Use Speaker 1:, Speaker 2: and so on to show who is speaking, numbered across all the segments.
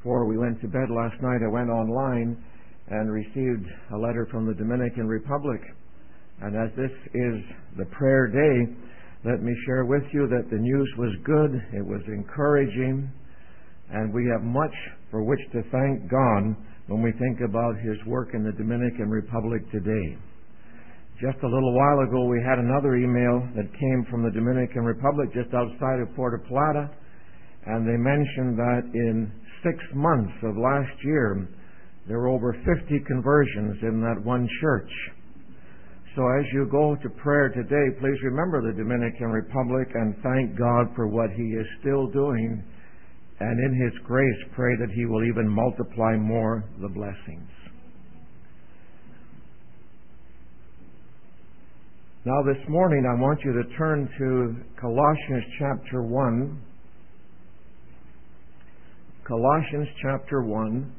Speaker 1: before we went to bed last night, I went online and received a letter from the Dominican Republic. And as this is the prayer day, let me share with you that the news was good, it was encouraging, and we have much for which to thank God when we think about His work in the Dominican Republic today. Just a little while ago, we had another email that came from the Dominican Republic just outside of Puerto Plata, and they mentioned that in 6 months of last year, there were over 50 conversions in that one church. So as you go to prayer today, please remember the Dominican Republic and thank God for what He is still doing. And in His grace, pray that He will even multiply more the blessings. Now this morning, I want you to turn to Colossians chapter 1. Colossians chapter 1.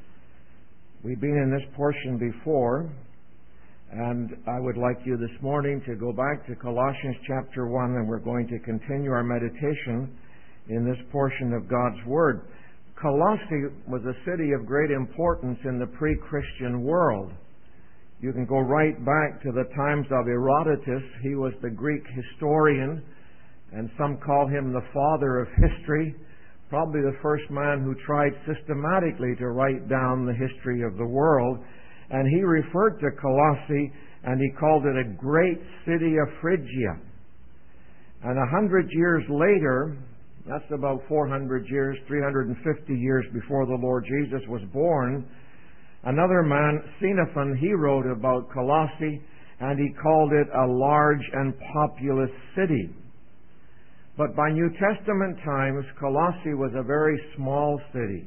Speaker 1: We've been in this portion before, and I would like you this morning to go back to Colossians chapter 1, and we're going to continue our meditation in this portion of God's Word. Colossae was a city of great importance in the pre-Christian world. You can go right back to the times of Herodotus. He was the Greek historian, and some call him the father of history, probably the first man who tried systematically to write down the history of the world. And he referred to Colossae, and he called it a great city of Phrygia. And 100 years later, that's about 400 years, 350 years before the Lord Jesus was born, another man, Xenophon, he wrote about Colossae, and he called it a large and populous city. But by New Testament times, Colossae was a very small city.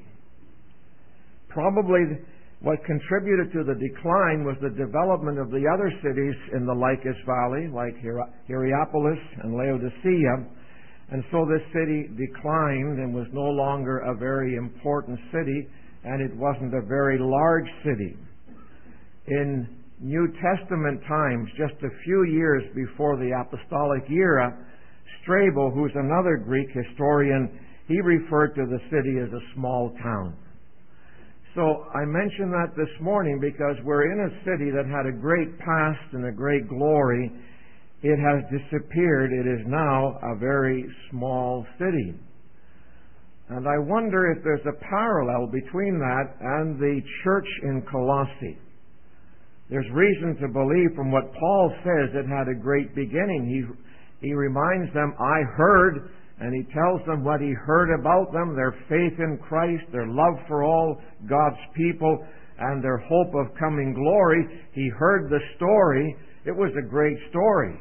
Speaker 1: Probably what contributed to the decline was the development of the other cities in the Lycus Valley, like Hierapolis and Laodicea. And so this city declined and was no longer a very important city, and it wasn't a very large city. In New Testament times, just a few years before the apostolic era, Strabo, who's another Greek historian, he referred to the city as a small town. So I mention that this morning because we're in a city that had a great past and a great glory. It has disappeared. It is now a very small city. And I wonder if there's a parallel between that and the church in Colossae. There's reason to believe from what Paul says it had a great beginning. He reminds them, I heard, and he tells them what he heard about them, their faith in Christ, their love for all God's people, and their hope of coming glory. He heard the story. It was a great story.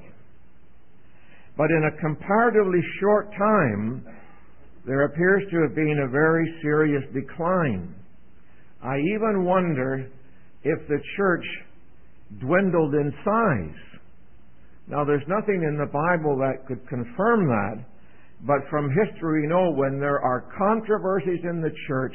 Speaker 1: But in a comparatively short time, there appears to have been a very serious decline. I even wonder if the church dwindled in size. Now, there's nothing in the Bible that could confirm that, but from history we know when there are controversies in the church,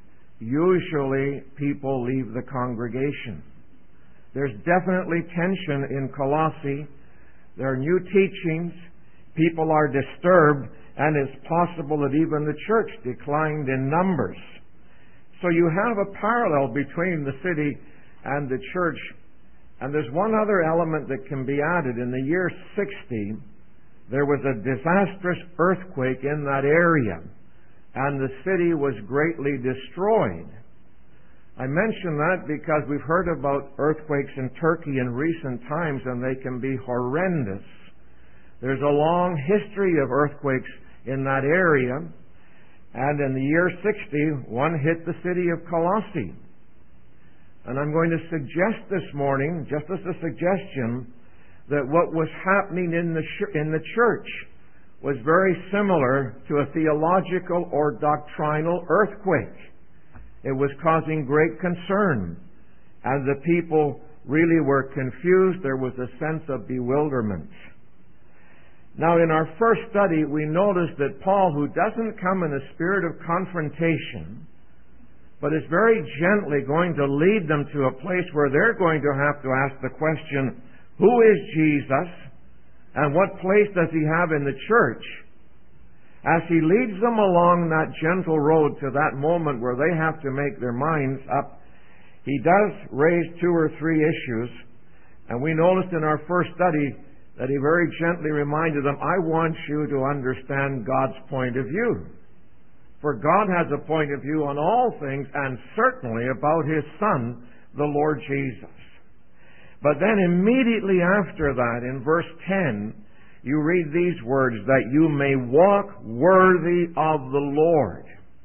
Speaker 1: usually people leave the congregation. There's definitely tension in Colossae. There are new teachings. People are disturbed, and it's possible that even the church declined in numbers. So you have a parallel between the city and the church. And there's one other element that can be added. In the year 60, there was a disastrous earthquake in that area, and the city was greatly destroyed. I mention that because we've heard about earthquakes in Turkey in recent times, and they can be horrendous. There's a long history of earthquakes in that area, and in the year 60, one hit the city of Colossae. And I'm going to suggest this morning, just as a suggestion, that what was happening in the church was very similar to a theological or doctrinal earthquake. It was causing great concern, and the people really were confused. There was a sense of bewilderment. Now, in our first study, we noticed that Paul, who doesn't come in a spirit of confrontation, but is very gently going to lead them to a place where they're going to have to ask the question, who is Jesus, and what place does He have in the church? as He leads them along that gentle road to that moment where they have to make their minds up, He does raise 2 or 3 issues. And we noticed in our first study that He very gently reminded them, I want you to understand God's point of view. For God has a point of view on all things, and certainly about His Son, the Lord Jesus. But then immediately after that, in verse 10, you read these words, that you may walk worthy of the Lord.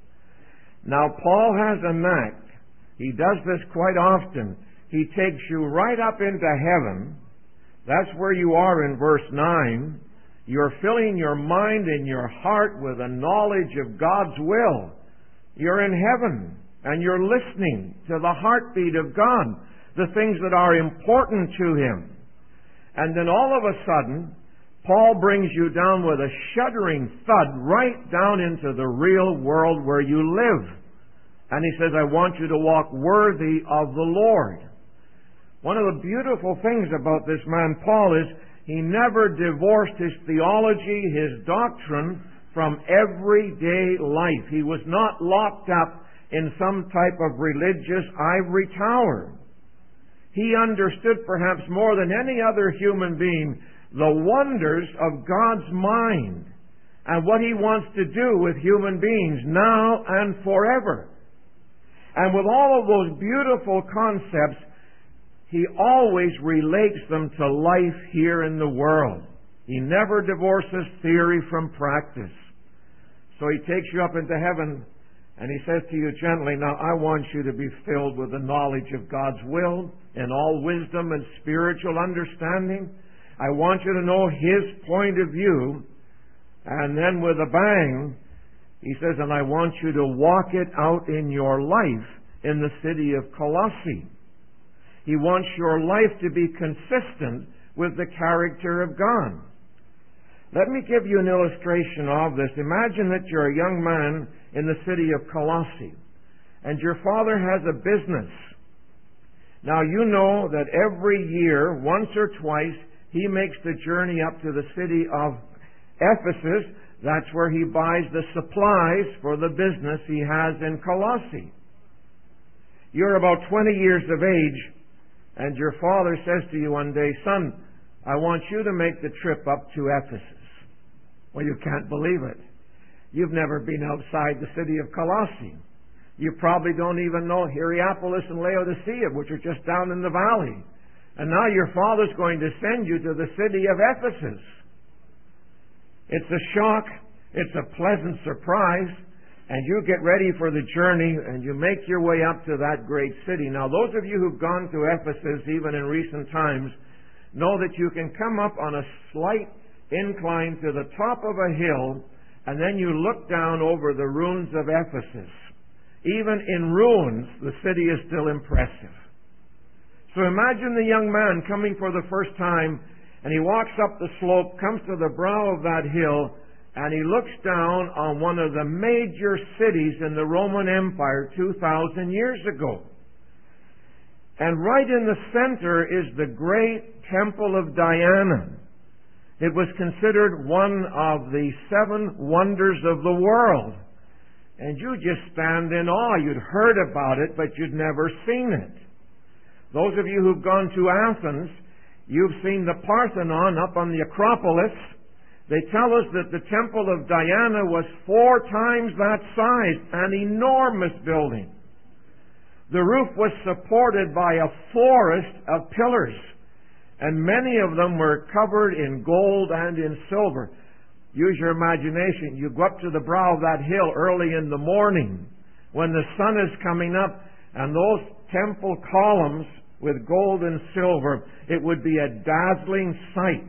Speaker 1: Now, Paul has a knack. He does this quite often. He takes you right up into heaven. That's where you are in verse 9. You're filling your mind and your heart with a knowledge of God's will. You're in heaven, and you're listening to the heartbeat of God, the things that are important to Him. And then all of a sudden, Paul brings you down with a shuddering thud right down into the real world where you live. And he says, I want you to walk worthy of the Lord. One of the beautiful things about this man, Paul, is he never divorced his theology, his doctrine, from everyday life. He was not locked up in some type of religious ivory tower. He understood perhaps more than any other human being the wonders of God's mind and what He wants to do with human beings now and forever. And with all of those beautiful concepts, he always relates them to life here in the world. He never divorces theory from practice. So he takes you up into heaven and he says to you gently, now I want you to be filled with the knowledge of God's will and all wisdom and spiritual understanding. I want you to know His point of view. And then with a bang, he says, and I want you to walk it out in your life in the city of Colossae. He wants your life to be consistent with the character of God. Let me give you an illustration of this. Imagine that you're a young man in the city of Colossae, and your father has a business. Now you know that every year, once or twice, he makes the journey up to the city of Ephesus. That's where he buys the supplies for the business he has in Colossae. You're about 20 years of age, and your father says to you one day, son, I want you to make the trip up to Ephesus. Well, you can't believe it. You've never been outside the city of Colossae. You probably don't even know Hierapolis and Laodicea, which are just down in the valley. And now your father's going to send you to the city of Ephesus. It's a shock. It's a pleasant surprise. And you get ready for the journey and you make your way up to that great city. Now, those of you who've gone to Ephesus, even in recent times, know that you can come up on a slight incline to the top of a hill, and then you look down over the ruins of Ephesus. Even in ruins, the city is still impressive. So imagine the young man coming for the first time, and he walks up the slope, comes to the brow of that hill, and he looks down on one of the major cities in the Roman Empire 2,000 years ago. And right in the center is the great Temple of Diana. It was considered one of the 7 wonders of the world. And you just stand in awe. You'd heard about it, but you'd never seen it. Those of you who've gone to Athens, you've seen the Parthenon up on the Acropolis. They tell us that the Temple of Diana was 4 times that size, an enormous building. The roof was supported by a forest of pillars, and many of them were covered in gold and in silver. Use your imagination. You go up to the brow of that hill early in the morning when the sun is coming up, and those temple columns with gold and silver, it would be a dazzling sight.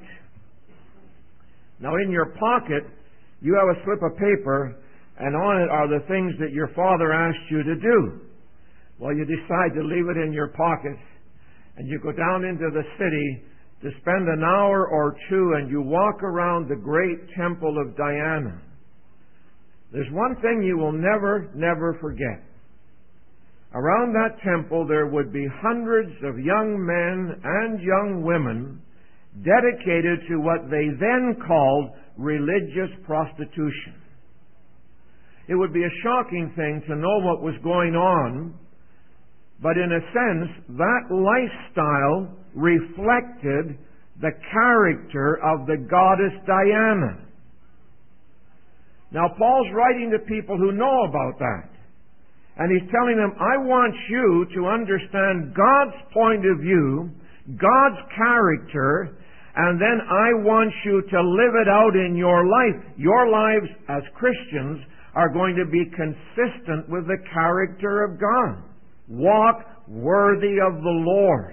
Speaker 1: Now in your pocket, you have a slip of paper, and on it are the things that your father asked you to do. Well, you decide to leave it in your pocket, and you go down into the city to spend an hour or two, and you walk around the great Temple of Diana. There's one thing you will never forget. Around that temple there would be hundreds of young men and young women dedicated to what they then called religious prostitution. It would be a shocking thing to know what was going on, but in a sense, that lifestyle reflected the character of the goddess Diana. Now, Paul's writing to people who know about that. And he's telling them, I want you to understand God's point of view, God's character, and then I want you to live it out in your life. Your lives as Christians are going to be consistent with the character of God. Walk worthy of the Lord.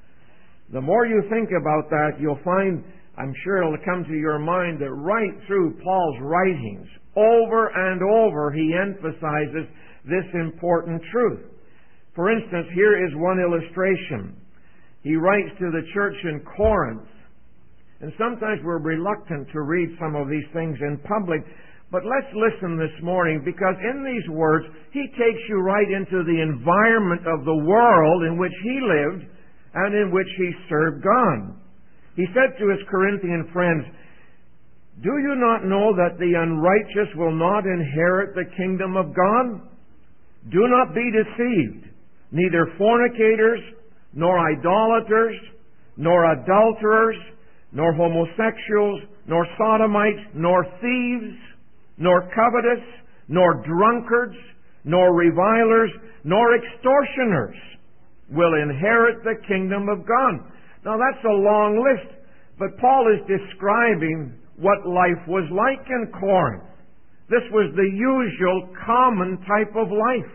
Speaker 1: The more you think about that, you'll find, I'm sure it'll come to your mind, that right through Paul's writings, over and over, he emphasizes this important truth. For instance, here is one illustration. He writes to the church in Corinth, and sometimes we're reluctant to read some of these things in public, but let's listen this morning, because in these words, he takes you right into the environment of the world in which he lived and in which he served God. He said to his Corinthian friends, do you not know that the unrighteous will not inherit the kingdom of God? Do not be deceived. Neither fornicators, nor idolaters, nor adulterers, nor homosexuals, nor sodomites, nor thieves, nor covetous, nor drunkards, nor revilers, nor extortioners will inherit the kingdom of God. Now that's a long list, but Paul is describing what life was like in Corinth. This was the usual, common type of life.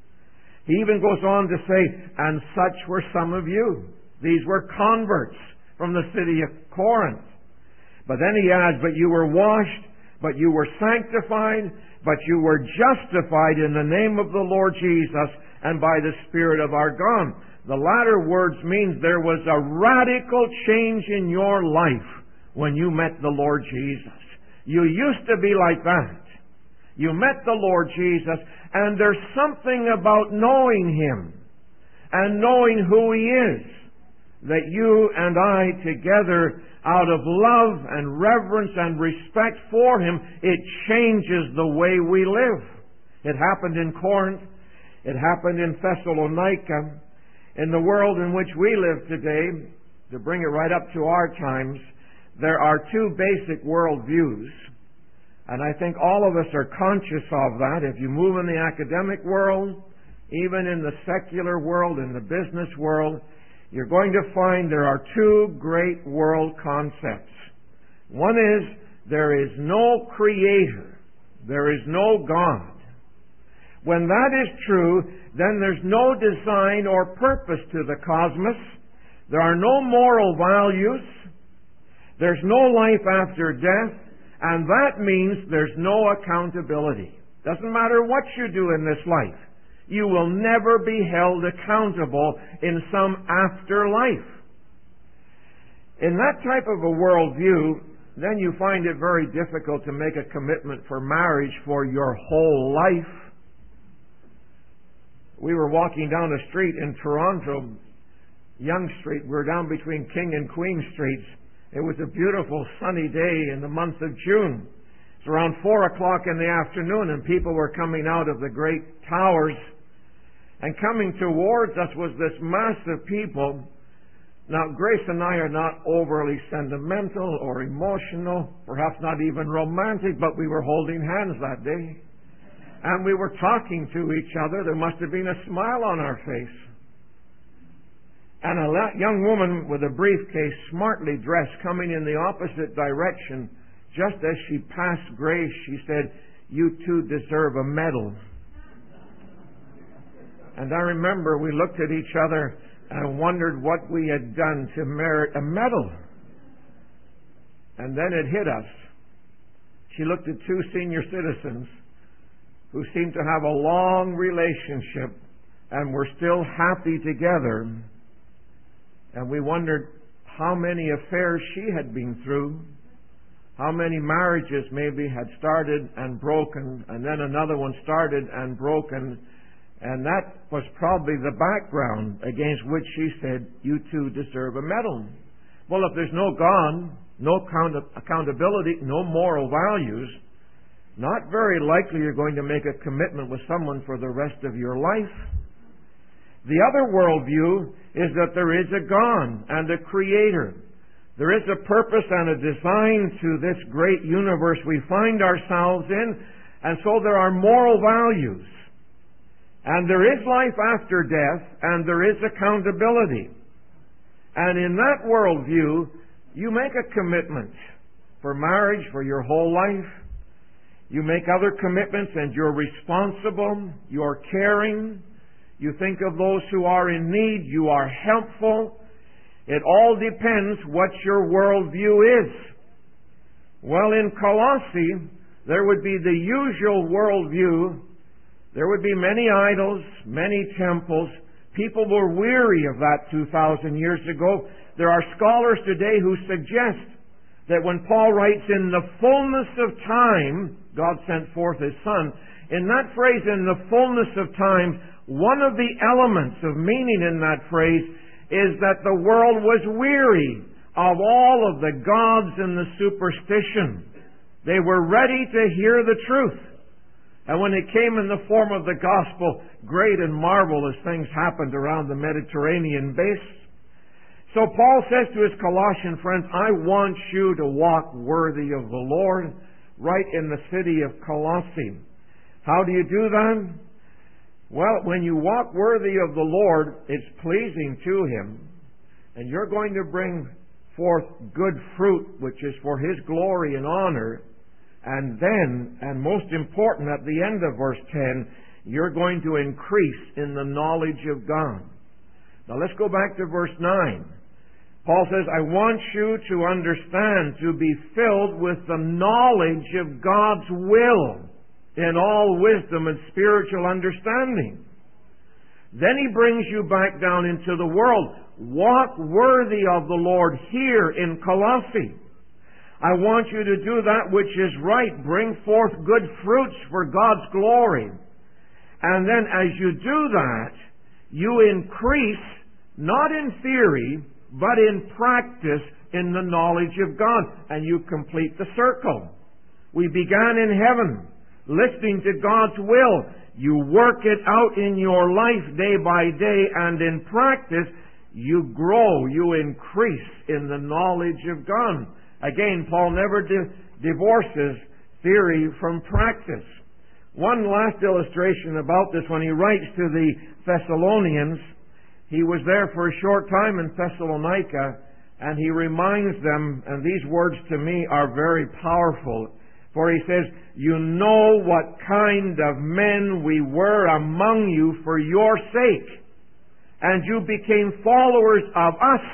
Speaker 1: He even goes on to say, and such were some of you. These were converts from the city of Corinth. But then he adds, but you were washed, but you were sanctified, but you were justified in the name of the Lord Jesus and by the Spirit of our God. The latter words means there was a radical change in your life when you met the Lord Jesus. You used to be like that. You met the Lord Jesus, and there's something about knowing Him and knowing who He is that you and I together, out of love and reverence and respect for Him, it changes the way we live. It happened in Corinth. It happened in Thessalonica. In the world in which we live today, to bring it right up to our times, there are two basic worldviews. And I think all of us are conscious of that. If you move in the academic world, even in the secular world, in the business world, you're going to find there are two great world concepts. One is, there is no creator. There is no God. When that is true, then there's no design or purpose to the cosmos. There are no moral values. There's no life after death. And that means there's no accountability. Doesn't matter what you do in this life. You will never be held accountable in some afterlife. In that type of a worldview, then you find it very difficult to make a commitment for marriage for your whole life. We were walking down a street in Toronto, Yonge Street. We were down between King and Queen Streets. It was a beautiful sunny day in the month of June. It's around 4 o'clock in the afternoon, and people were coming out of the great towers. And coming towards us was this mass of people. Now, Grace and I are not overly sentimental or emotional, perhaps not even romantic, but we were holding hands that day. And we were talking to each other. There must have been a smile on our face. And a young woman with a briefcase, smartly dressed, coming in the opposite direction, just as she passed Grace, she said, "You two deserve a medal." And I remember we looked at each other and wondered what we had done to merit a medal. And then it hit us. She looked at two senior citizens who seemed to have a long relationship and were still happy together. And we wondered how many affairs she had been through, how many marriages maybe had started and broken, and then another one started and broken. And that was probably the background against which she said, "You two deserve a medal." Well, if there's no God, no accountability, no moral values, not very likely you're going to make a commitment with someone for the rest of your life. The other worldview is that there is a God and a Creator. There is a purpose and a design to this great universe we find ourselves in, and so there are moral values. And there is life after death, and there is accountability. And in that worldview, you make a commitment for marriage for your whole life. You make other commitments, and you're responsible, you're caring, you think of those who are in need, you are helpful. It all depends what your worldview is. Well, in Colossae, there would be the usual worldview. There would be many idols, many temples. People were weary of that 2,000 years ago. There are scholars today who suggest that when Paul writes, in the fullness of time, God sent forth His Son, in that phrase, in the fullness of time, one of the elements of meaning in that phrase is that the world was weary of all of the gods and the superstition. They were ready to hear the truth. And when it came in the form of the gospel, great and marvelous things happened around the Mediterranean basin. So Paul says to his Colossian friends, I want you to walk worthy of the Lord right in the city of Colossae. How do you do that? Well, when you walk worthy of the Lord, it's pleasing to Him, and you're going to bring forth good fruit, which is for His glory and honor. And then, and most important, at the end of verse 10, you're going to increase in the knowledge of God. Now let's go back to verse 9. Paul says, I want you to understand, to be filled with the knowledge of God's will in all wisdom and spiritual understanding. Then he brings you back down into the world. Walk worthy of the Lord here in Colossae. I want you to do that which is right. Bring forth good fruits for God's glory. And then as you do that, you increase, not in theory, but in practice in the knowledge of God. And you complete the circle. We began in heaven, listening to God's will. You work it out in your life day by day, and in practice, you grow, you increase in the knowledge of God. Again, Paul never divorces theory from practice. One last illustration about this, when he writes to the Thessalonians, he was there for a short time in Thessalonica, and he reminds them, and these words to me are very powerful, for he says, you know what kind of men we were among you for your sake, and you became followers of us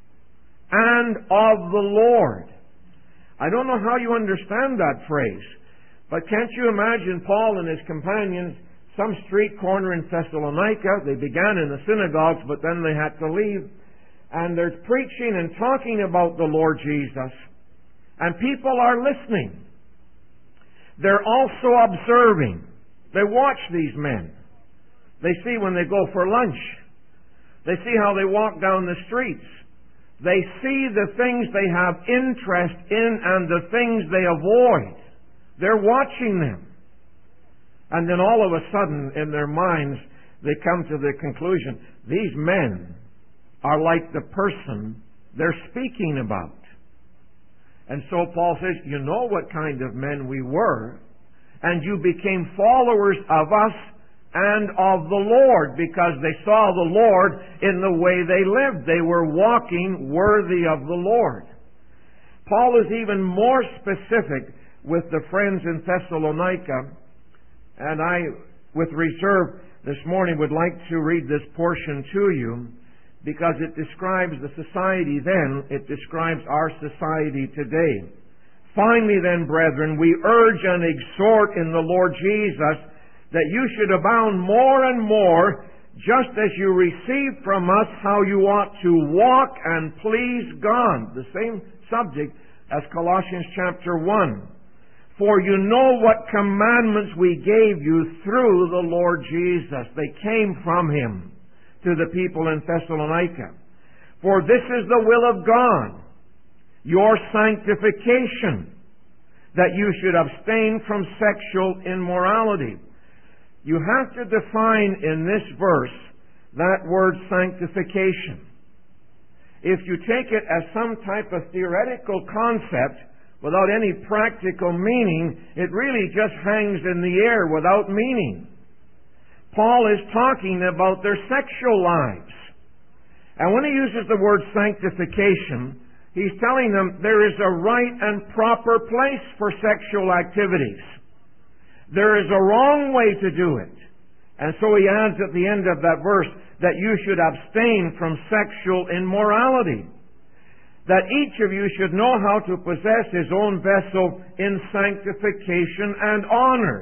Speaker 1: and of the Lord. I don't know how you understand that phrase, but can't you imagine Paul and his companions, some street corner in Thessalonica? They began in the synagogues, but then they had to leave. And they're preaching and talking about the Lord Jesus. And people are listening. They're also observing. They watch these men. They see when they go for lunch. They see how they walk down the streets. They see the things they have interest in and the things they avoid. They're watching them. And then all of a sudden, in their minds, they come to the conclusion, these men are like the person they're speaking about. And so Paul says, you know what kind of men we were, and you became followers of us and of the Lord, because they saw the Lord in the way they lived. They were walking worthy of the Lord. Paul is even more specific with the friends in Thessalonica, and I, with reserve this morning, would like to read this portion to you, because it describes the society then, it describes our society today. Finally then, brethren, we urge and exhort in the Lord Jesus that you should abound more and more, just as you received from us how you ought to walk and please God. The same subject as Colossians chapter 1. For you know what commandments we gave you through the Lord Jesus. They came from Him to the people in Thessalonica. For this is the will of God, your sanctification, that you should abstain from sexual immorality. You have to define in this verse that word sanctification. If you take it as some type of theoretical concept without any practical meaning, it really just hangs in the air without meaning. Paul is talking about their sexual lives. And when he uses the word sanctification, he's telling them there is a right and proper place for sexual activities. There is a wrong way to do it. And so he adds at the end of that verse that you should abstain from sexual immorality. That each of you should know how to possess his own vessel in sanctification and honor,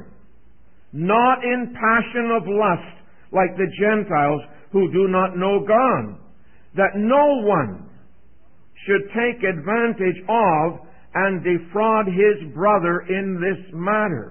Speaker 1: not in passion of lust like the Gentiles who do not know God. That no one should take advantage of and defraud his brother in this matter.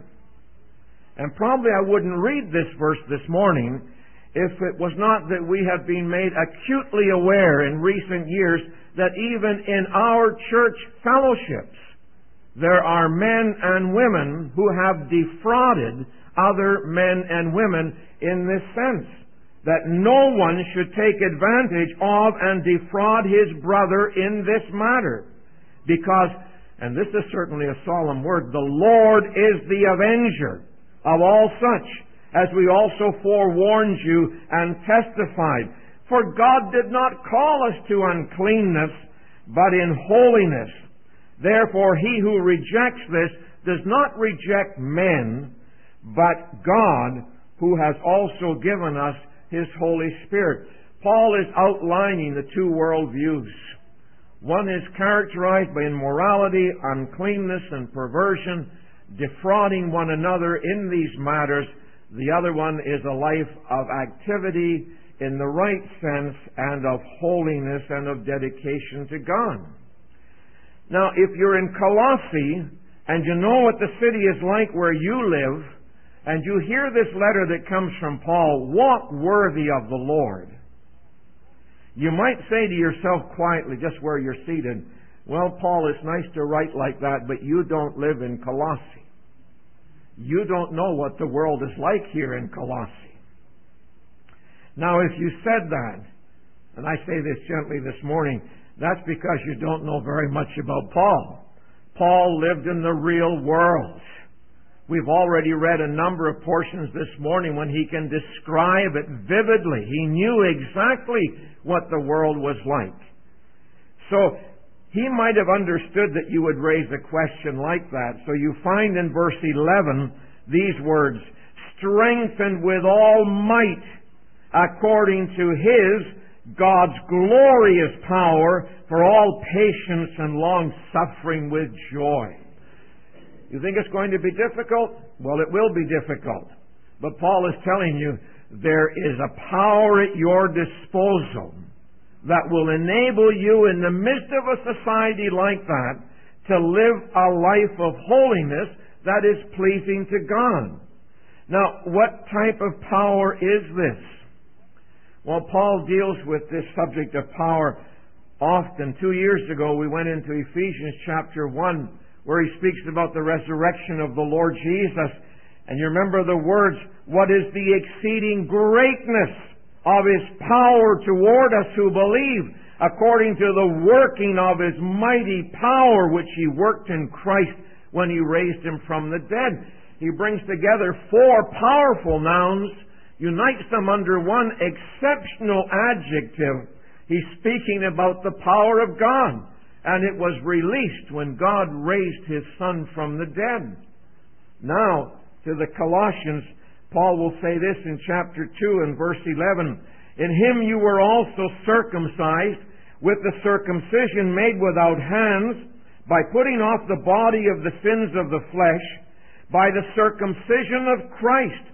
Speaker 1: And probably I wouldn't read this verse this morning if it was not that we have been made acutely aware in recent years that even in our church fellowships there are men and women who have defrauded other men and women in this sense. That no one should take advantage of and defraud his brother in this matter. Because, and this is certainly a solemn word, the Lord is the avenger of all such, as we also forewarned you and testified. For God did not call us to uncleanness, but in holiness. Therefore he who rejects this does not reject men, but God, who has also given us his Holy Spirit. Paul is outlining the two worldviews. One is characterized by immorality, uncleanness, and perversion, defrauding one another in these matters. The other one is a life of activity in the right sense and of holiness and of dedication to God. Now, if you're in Colossae and you know what the city is like where you live, and you hear this letter that comes from Paul, walk worthy of the Lord. You might say to yourself quietly, just where you're seated, well, Paul, it's nice to write like that, but you don't live in Colossae. You don't know what the world is like here in Colossae. Now, if you said that, and I say this gently this morning, that's because you don't know very much about Paul. Paul lived in the real world. We've already read a number of portions this morning when he can describe it vividly. He knew exactly what the world was like. So, he might have understood that you would raise a question like that. So you find in verse 11 these words, strengthened with all might according to his, God's glorious power for all patience and long suffering with joy. You think it's going to be difficult? Well, it will be difficult. But Paul is telling you there is a power at your disposal that will enable you in the midst of a society like that to live a life of holiness that is pleasing to God. Now, what type of power is this? Well, Paul deals with this subject of power often. 2 years ago, we went into Ephesians chapter 1, where he speaks about the resurrection of the Lord Jesus. And you remember the words, what is the exceeding greatness of his power toward us who believe, according to the working of his mighty power, which he worked in Christ when he raised him from the dead. He brings together four powerful nouns, unites them under one exceptional adjective. He's speaking about the power of God. And it was released when God raised his Son from the dead. Now, to the Colossians, Paul will say this in chapter 2 and verse 11. In him you were also circumcised with the circumcision made without hands, by putting off the body of the sins of the flesh, by the circumcision of Christ,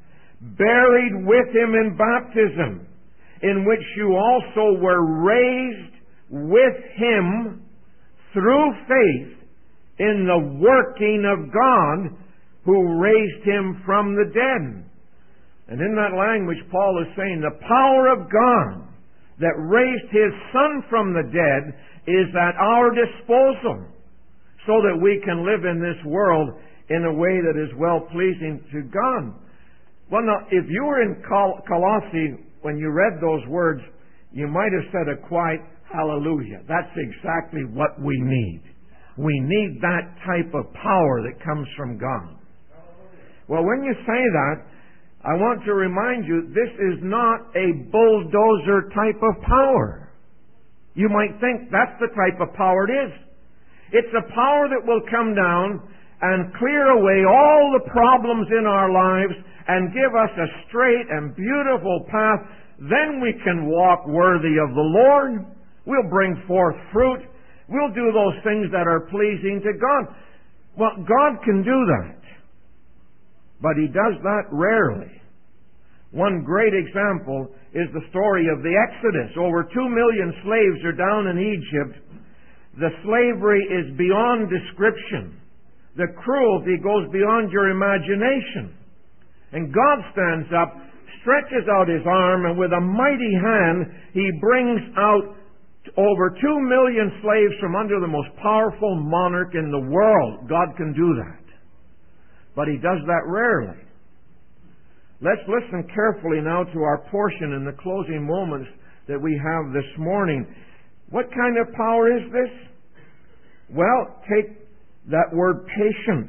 Speaker 1: buried with him in baptism, in which you also were raised with him through faith in the working of God who raised him from the dead. And in that language, Paul is saying the power of God that raised his Son from the dead is at our disposal. so that we can live in this world in a way that is well-pleasing to God. Well, now, if you were in Colossae when you read those words, you might have said a quiet hallelujah. That's exactly what we need. We need that type of power that comes from God. Well, when you say that, I want to remind you, this is not a bulldozer type of power. You might think that's the type of power it is. It's a power that will come down and clear away all the problems in our lives and give us a straight and beautiful path. Then we can walk worthy of the Lord. We'll bring forth fruit. We'll do those things that are pleasing to God. Well, God can do that. But He does that rarely. One great example is the story of the Exodus. Over 2 million slaves are down in Egypt. The slavery is beyond description. The cruelty goes beyond your imagination. And God stands up, stretches out His arm, and with a mighty hand, He brings out over 2 million slaves from under the most powerful monarch in the world. God can do that. But He does that rarely. Let's listen carefully now to our portion in the closing moments that we have this morning. What kind of power is this? Well, take that word patience.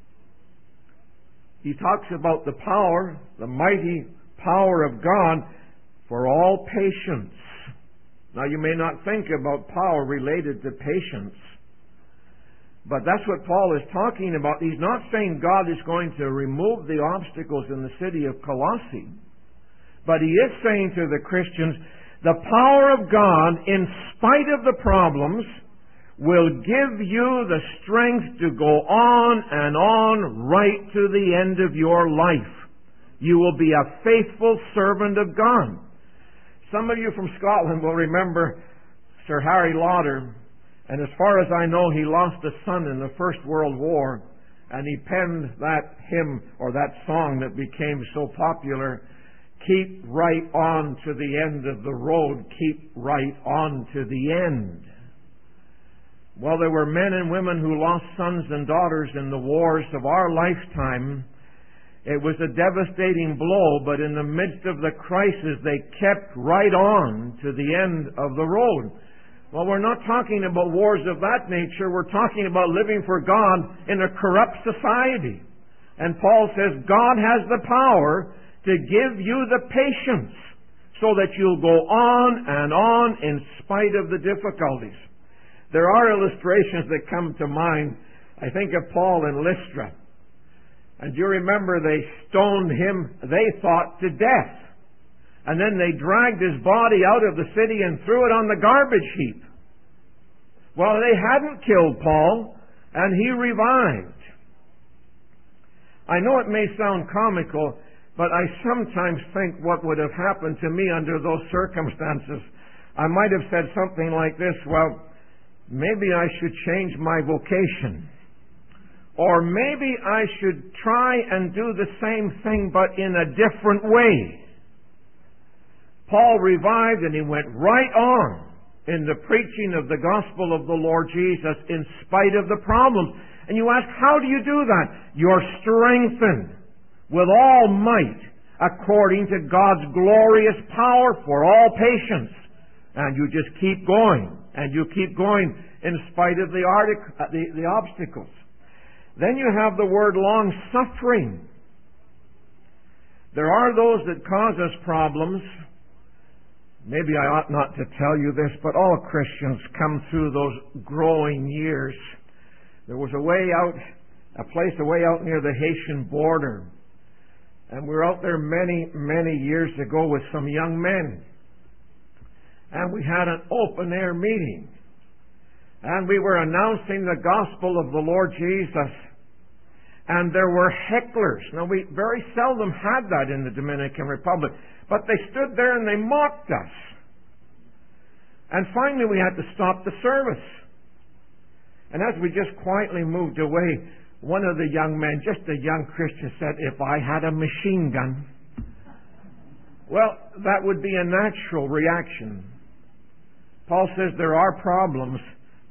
Speaker 1: He talks about the power, the mighty power of God for all patience. Now, you may not think about power related to patience, but that's what Paul is talking about. He's not saying God is going to remove the obstacles in the city of Colossae, but he is saying to the Christians, the power of God, in spite of the problems, will give you the strength to go on and on right to the end of your life. You will be a faithful servant of God. Some of you from Scotland will remember Sir Harry Lauder, and as far as I know, he lost a son in the First World War, and he penned that hymn or that song that became so popular, "Keep right on to the end of the road, keep right on to the end." Well, there were men and women who lost sons and daughters in the wars of our lifetime. It was a devastating blow, but in the midst of the crisis, they kept right on to the end of the road. Well, we're not talking about wars of that nature. We're talking about living for God in a corrupt society. And Paul says God has the power to give you the patience so that you'll go on in spite of the difficulties. There are illustrations that come to mind. I think of Paul in Lystra. And you remember they stoned him, they thought, to death. And then they dragged his body out of the city and threw it on the garbage heap. Well, they hadn't killed Paul, and he revived. I know it may sound comical, but I sometimes think what would have happened to me under those circumstances. I might have said something like this, well, maybe I should change my vocation. Or maybe I should try and do the same thing but in a different way. Paul revived and he went right on in the preaching of the gospel of the Lord Jesus in spite of the problems. And you ask, how do you do that? You're strengthened with all might according to God's glorious power for all patience. And you just keep going. And you keep going in spite of the obstacles. Then you have the word long-suffering. There are those that cause us problems. Maybe I ought not to tell you this, but all Christians come through those growing years. There was a place away out near the Haitian border. And we were out there many, many years ago with some young men. And we had an open-air meeting. And we were announcing the gospel of the Lord Jesus. And there were hecklers. Now, we very seldom had that in the Dominican Republic. But they stood there and they mocked us. And finally we had to stop the service. And as we just quietly moved away, one of the young men, just a young Christian, said, "If I had a machine gun." Well, that would be a natural reaction. Paul says there are problems,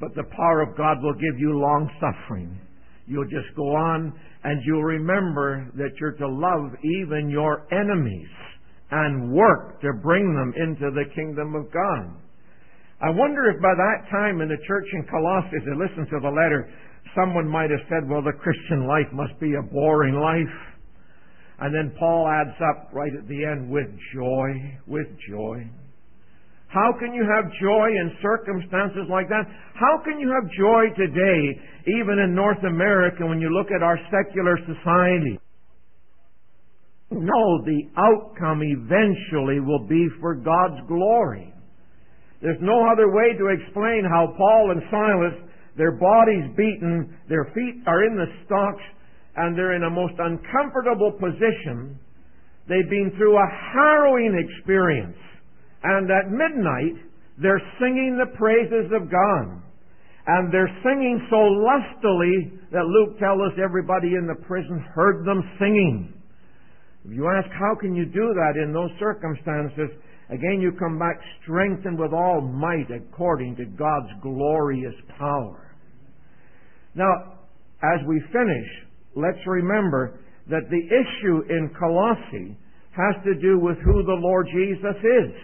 Speaker 1: but the power of God will give you long suffering. You'll just go on, and you'll remember that you're to love even your enemies and work to bring them into the kingdom of God. I wonder if by that time in the church in Colossae, as they listened to the letter, someone might have said, well, the Christian life must be a boring life. And then Paul adds up right at the end, with joy, with joy. How can you have joy in circumstances like that? How can you have joy today, even in North America, when you look at our secular society? No, the outcome eventually will be for God's glory. There's no other way to explain how Paul and Silas, their bodies beaten, their feet are in the stocks, and they're in a most uncomfortable position. They've been through a harrowing experience. And at midnight, they're singing the praises of God. And they're singing so lustily that Luke tells us everybody in the prison heard them singing. If you ask, how can you do that in those circumstances? Again, you come back strengthened with all might according to God's glorious power. Now, as we finish, let's remember that the issue in Colossae has to do with who the Lord Jesus is.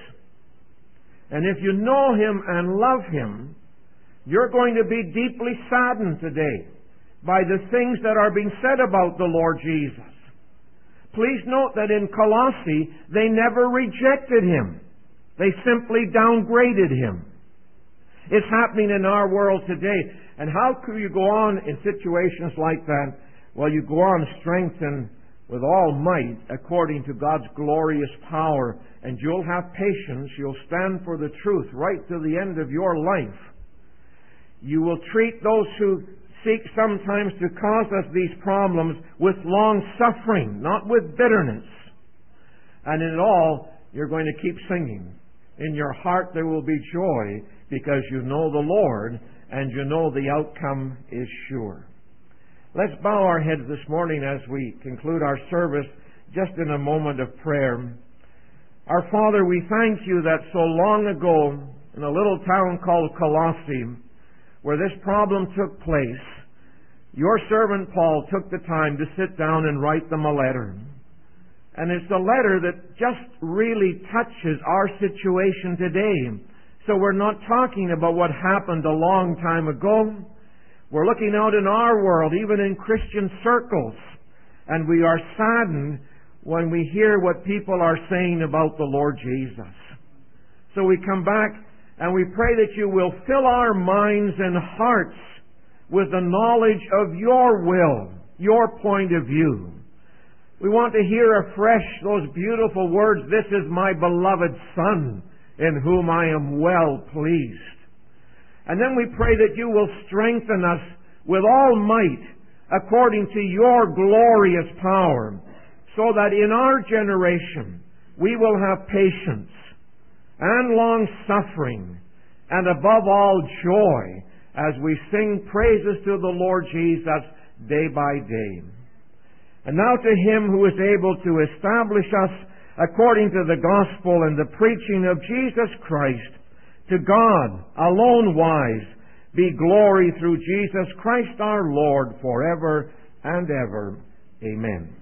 Speaker 1: And if you know Him and love Him, you're going to be deeply saddened today by the things that are being said about the Lord Jesus. Please note that in Colossae, they never rejected Him. They simply downgraded Him. It's happening in our world today. And how could you go on in situations like that? Well, you go on strengthened with all might according to God's glorious power, and you'll have patience. You'll stand for the truth right to the end of your life. You will treat those who seek sometimes to cause us these problems with long suffering, not with bitterness. And in it all, you're going to keep singing. In your heart there will be joy because you know the Lord and you know the outcome is sure. Let's bow our heads this morning as we conclude our service just in a moment of prayer. Our Father, we thank You that so long ago in a little town called Colossae, where this problem took place, Your servant Paul took the time to sit down and write them a letter. And it's a letter that just really touches our situation today. So we're not talking about what happened a long time ago. We're looking out in our world, even in Christian circles, and we are saddened when we hear what people are saying about the Lord Jesus. So we come back and we pray that You will fill our minds and hearts with the knowledge of Your will, Your point of view. We want to hear afresh those beautiful words, "This is my beloved Son, in whom I am well pleased." And then we pray that You will strengthen us with all might according to Your glorious power, so that in our generation we will have patience and long suffering and above all joy as we sing praises to the Lord Jesus day by day. And now to Him who is able to establish us according to the gospel and the preaching of Jesus Christ, to God, alone wise, be glory through Jesus Christ our Lord forever and ever. Amen.